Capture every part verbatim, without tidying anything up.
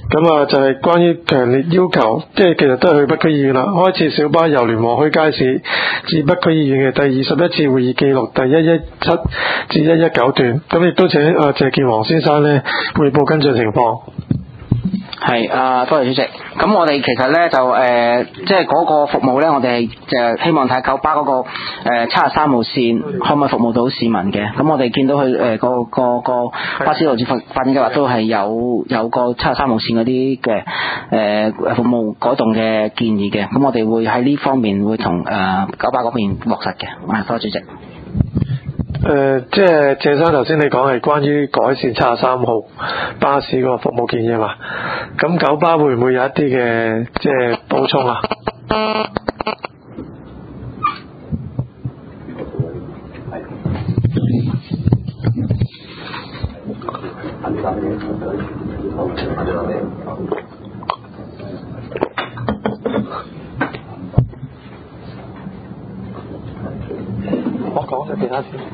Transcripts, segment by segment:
咁啊就係關於強烈要求，即係其實都係去北區醫院啦，開設小巴由聯和墟街市至北區醫院嘅第二十一次會議記錄第一一七至一一九段，咁亦都請阿謝建煌先生咧匯報跟進情況。 係啊，多謝主席。咁我哋其實咧就誒、呃，即係嗰個服務咧，我哋就希望睇九巴嗰、那個誒七十三號線可唔可以服務到市民嘅。咁我哋見到佢誒、呃、個個個巴士路線發發展計劃都係有有個七十三號線嗰啲嘅誒服務改動嘅建議嘅。咁我哋會喺呢方面會同誒、呃、九巴嗰邊落實嘅。啊，多謝主席。 誒、呃，即係謝生頭先你講係關於改善七十三號巴士個服務建議嘛？咁九巴會唔會有一啲嘅即係補充啊？我講咗其他先。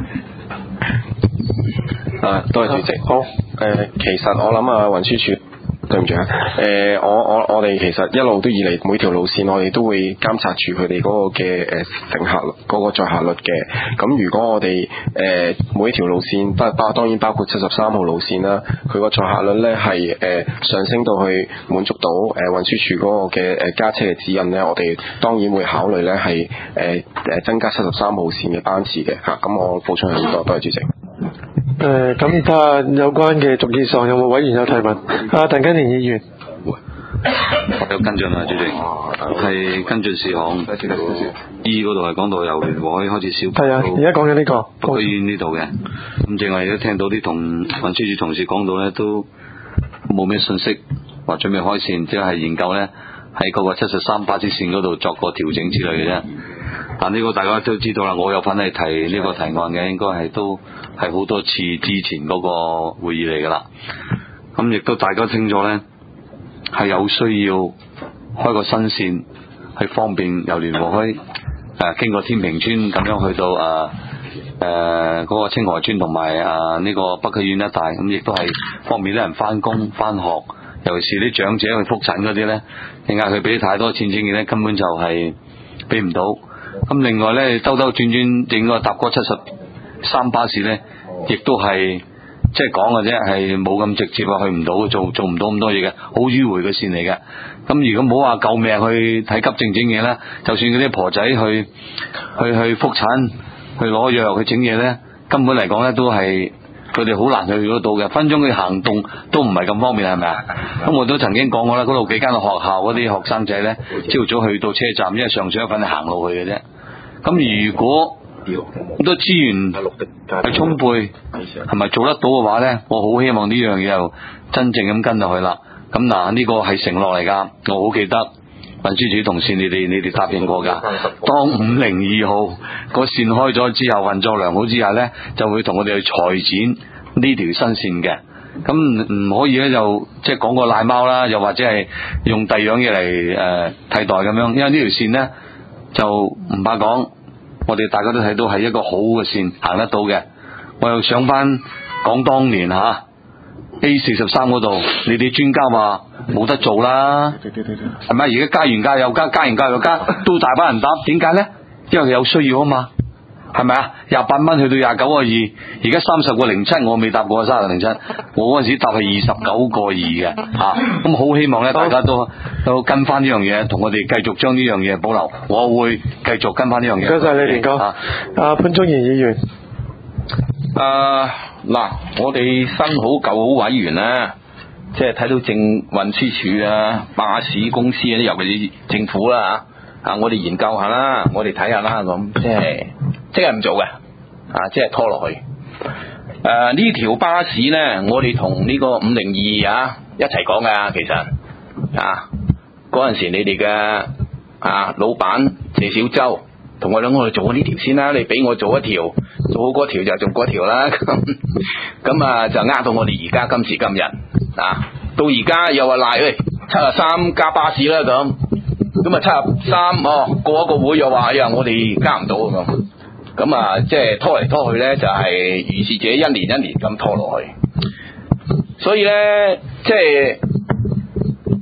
啊，多謝主席。好，誒、呃，其實我諗啊，運輸署對唔住啊，誒、呃，我我我哋其實一路都以嚟每條路線，我哋都會監察住佢哋嗰個嘅誒乘客嗰、嗰個載客率嘅。咁如果我哋誒、呃、每一條路線包包當然包括七十三號路線啦，佢個載客率咧係誒上升到去滿足到誒運輸署嗰個嘅誒加車嘅指引咧，我哋當然會考慮咧係誒誒增加七十三號線嘅班次嘅嚇。咁、啊、我補充係呢個，多謝主席。 誒，咁睇下有關嘅逐字上有冇委員有提問？阿鄧根年議員， 我有跟進啊，主席，係跟進事項。E 嗰度係講到由聯和墟開始小巴， 係啊，而家講緊呢個北區醫院呢度嘅。咁正係而家聽到啲同運輸署同事講到咧，都冇咩信息話準備開線，即係研究咧喺嗰個七十三巴士線嗰度作個調整之類嘅啫。但呢個大家都知道啦，我有份係提呢個提案嘅，應該係都係好多次之前嗰個會議嚟噶啦。咁亦都大家清楚咧，係有需要開個新線，係方便由聯和墟誒、呃、經過天平村咁樣去到誒誒嗰個清河村同埋誒呢個北區醫院一帶，咁亦都係方便啲人翻工翻學，尤其是啲長者去復診嗰啲咧，你嗌佢俾太多錢錢嘅咧，根本就係俾唔到。咁另外咧，兜兜轉轉整個搭嗰七十三巴士咧，亦都係即係講嘅啫，係冇咁直接啊，去唔到，做做唔到咁多嘢嘅，好迂迴嘅線嚟嘅。咁如果冇話救命去睇急症整嘢咧，就算嗰啲婆仔去去去復診、去攞藥、去整嘢咧，根本嚟講咧都係佢哋好難去得到嘅，分鐘佢行動都唔係咁方便，係咪啊？咁我都曾經講過啦，嗰度幾間嘅學校嗰啲學生仔咧，朝早去到車站，因為上水一份係行路去嘅啫。咁如果好多資源係充沛，係咪做得到嘅話咧？我好希望呢樣嘢又真正咁跟落去啦。咁嗱，呢個係承諾嚟噶，我好記得運輸署同事你哋你哋答應過噶。當五零二號個線開咗之後，運作良好之下咧，就會同我哋去裁剪呢條新線嘅。咁唔可以咧就即係講個賴貓啦，又或者係用第二樣嘢嚟誒替代咁樣，因為呢條線咧就唔怕講，我哋大家都睇到係一個好嘅線，行得到嘅。我又想翻講當年吓、啊、A 四十三嗰度，你哋專家話冇得做啦，係咪？而家加完價又加，加完價又加，都大班人搭，點解咧？因為佢有需要啊嘛，係咪啊？廿八蚊去到廿九個二，而家三十個零七，我未搭過三十零七，我嗰陣時搭係二十九個二嘅吓。咁好希望咧，大家都都跟翻呢樣嘢，同我哋繼續將呢樣嘢保留。我會繼續跟翻呢樣嘢。 多謝你連哥。阿、啊、潘忠賢議員， 誒嗱、呃，我哋新好舊好委員咧，即係睇到政運輸署啊、巴士公司啊，尤其是政府啦吓，啊，我哋研究下啦，我哋睇下啦，咁即係即係唔做嘅，啊，即係拖落去。誒、呃，呢條巴士咧，我哋同呢個五零二啊一齊講噶，其實啊，嗰陣時你哋嘅啊老闆謝小舟同我諗，我哋做呢條先啦，你俾我做一條，做好嗰條就做嗰條啦。咁咁啊，就呃到我哋而家今時今日啊，到而家又話賴喂七十三加巴士啦咁，咁啊七十三哦過一個會又話哎呀我哋加唔到咁，咁啊即係拖嚟拖去咧，就係如是者一年一年咁拖落去，所以咧即係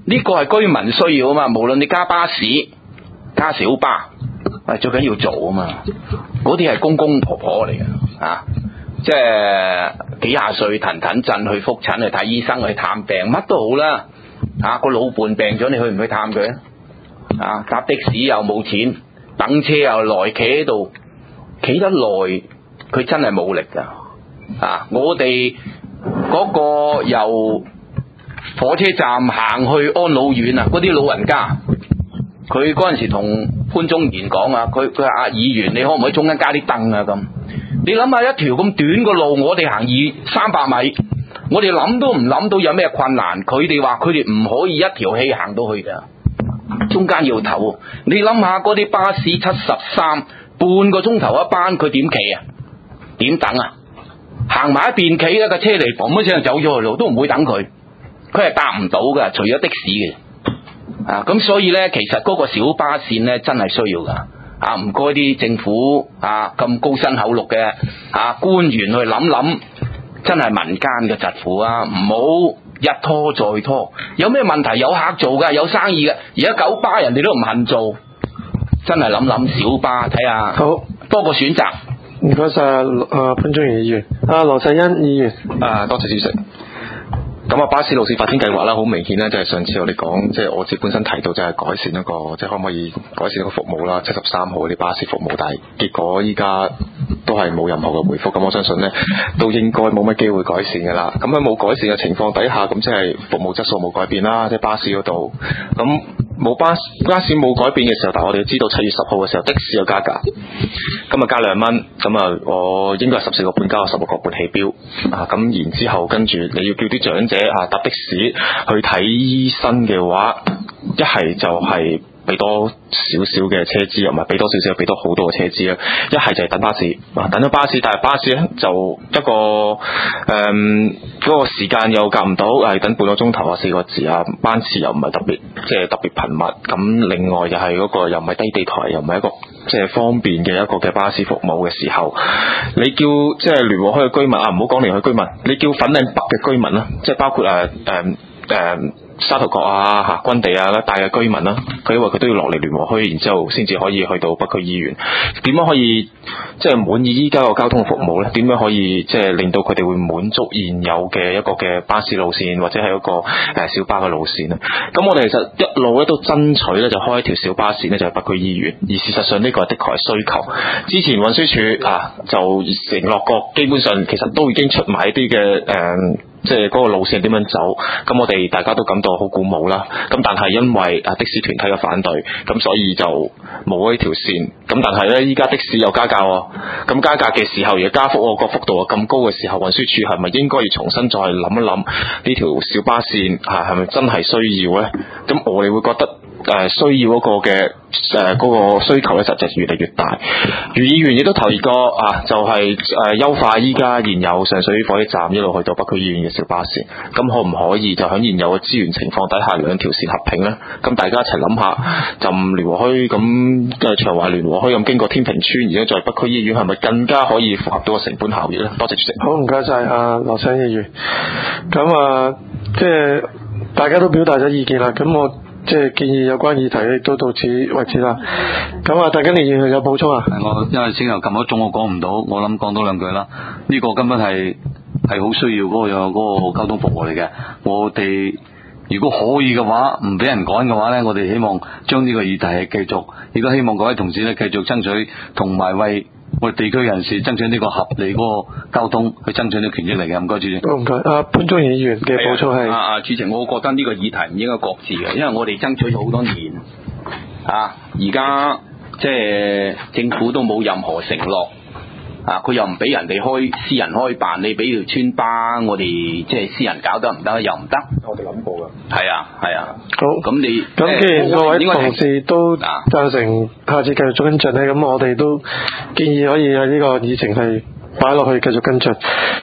呢個係居民需要啊嘛，無論你加巴士、加小巴，誒最緊要做啊嘛。嗰啲係公公婆婆嚟嘅啊，即係幾廿歲騰騰震去覆診去睇醫生去探病乜都好啦。啊個老伴病咗，你去唔去探佢啊？啊搭的士又冇錢，等車又耐，企喺度企得耐，佢真係冇力噶。啊我哋嗰個由火車站行去安老院啊，嗰啲老人家，佢嗰陣時同潘宗賢講啊，佢佢話阿議員，你可唔可以中間加啲凳啊？咁你諗下一條咁短個路，我哋行二三百米，我哋諗都唔諗到有咩困難，佢哋話佢哋唔可以一條氣行到去噶，中間要唞。你諗下嗰啲巴士七十三，半個鐘頭一班，佢點企啊？點等啊？行埋一邊企一架車嚟，嘣一聲走咗去路，都唔會等佢。佢係搭唔到噶，除咗的士嘅。啊，咁所以呢，其實嗰個小巴線呢，真係需要噶。啊，唔該啲政府啊咁高薪厚祿嘅啊官員去諗諗，真係民間嘅疾苦啊，唔好一拖再拖。有咩問題有客做噶，有生意嘅。而家九巴人哋都唔肯做，真係諗諗小巴睇下，好多個選擇。 唔該晒啊，潘宗賢議員，啊羅世恩議員， 啊多謝主席。咁啊，巴士路線發展計劃啦，好明顯咧，就係上次我哋講，即係我自己本身提到就係改善一個，即係可唔可以改善一個服務啦，七十三號嗰啲巴士服務，但係結果依家都係冇任何嘅回覆，咁我相信咧都應該冇乜機會改善㗎啦。咁喺冇改善嘅情況底下，咁即係服務質素冇改變啦，即係巴士嗰度，咁冇巴士巴士冇改變嘅時候，但係我哋知道七月十號嘅時候的士有加價，今日加兩蚊，咁啊我應該係十四個半加十六個半起標啊，咁然之後跟住你要叫啲長者啊搭的士去睇醫生嘅話，一係就係俾多少少嘅車資，又唔係俾多少少，俾多好多嘅車資啦。一係就係等巴士，啊等咗巴士，但係巴士咧就一個誒嗰、嗯嗰個時間又夾唔到，係等半個鐘頭啊四個字啊，班次又唔係特別即係特別頻密。咁另外又係嗰個又唔係低地台，又唔係一個即係方便嘅一個嘅巴士服務嘅時候，你叫即係聯和墟嘅居民啊，唔好講聯和墟居民，你叫粉嶺北嘅居民啦，即係包括誒誒誒沙頭角啊、嚇軍地啊一帶嘅居民啦，佢因為佢都要落嚟聯和墟，然之後先至可以去到北區醫院。點樣可以即係滿意依家個交通服務咧？點樣可以即係令到佢哋會滿足現有嘅一個嘅巴士路線或者係一個誒小巴嘅路線咧？咁我哋其實一路咧都爭取咧就開一條小巴線咧就係北區醫院，而事實上呢個係的確係需求。之前運輸署啊就承諾過，基本上其實都已經出埋一啲嘅誒。即係嗰個路線點樣走，咁我哋大家都感到好鼓舞啦。咁但係因為啊的士團體嘅反對，咁所以就冇呢條線。咁但係呢，依家的士又加價喎。咁加價嘅時候，而加幅個幅度咁高嘅時候，運輸署係咪應該要重新再諗一諗呢條小巴線啊係咪真係需要呢？咁我哋會覺得誒、呃、需要嗰個嘅誒嗰個需求咧，實際越嚟越大。余議員亦都提過啊，就係誒優化依家現有上水火車站一路去到北區醫院嘅小巴線。咁可唔可以就喺現有嘅資源情況底下，兩條線合併呢？咁大家一齊諗下，就聯和墟咁嘅長華聯和墟咁經過天平村，而家在北區醫院係咪更加可以符合到個成本效益呢？多謝主席。 好，唔該晒啊羅生議員。咁啊，即係大家都表達咗意見啦。咁我即係建議有關議題亦都到此為止啦。咁啊，大家議員有補充啊？ 我因為先頭撳咗鐘，我講唔到，我諗講多兩句啦。呢、這個根本係係好需要嗰、那個嗰、那個交通服務嚟嘅。我哋如果可以嘅話，唔俾人趕嘅話呢，我哋希望將呢個議題係繼續，亦都希望各位同事呢繼續爭取，同埋為我哋地區人士爭取呢個合理嗰個交通，去爭取啲權益嚟嘅。唔該主席。 好，唔該。啊潘宗賢議員嘅補充係。 啊啊主席，我覺得呢個議題唔應該擱置嘅，因為我哋爭取咗好多年，啊而家即係政府都冇任何承諾。啊！佢又唔俾人哋開私人開辦，你俾條村巴，我哋即係私人搞得唔得？又唔得。 我哋諗過㗎。 係啊，係啊。 好， 咁你咁既然各位同事都贊成下次繼續跟進咧，咁我哋都建議可以喺呢個議程係擺落去繼續跟進。